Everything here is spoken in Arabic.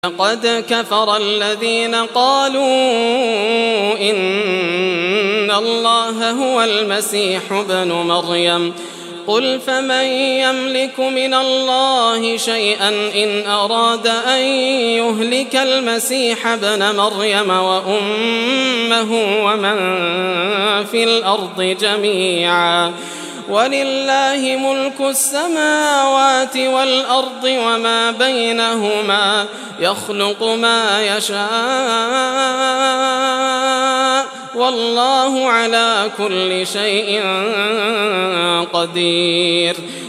لقد كفر الذين قالوا إن الله هو المسيح ابن مريم قل فمن يملك من الله شيئا إن أراد أن يهلك المسيح ابن مريم وأمه ومن في الأرض جميعا ولله ملك السماوات والأرض وما بينهما يخلق ما يشاء والله على كل شيء قدير.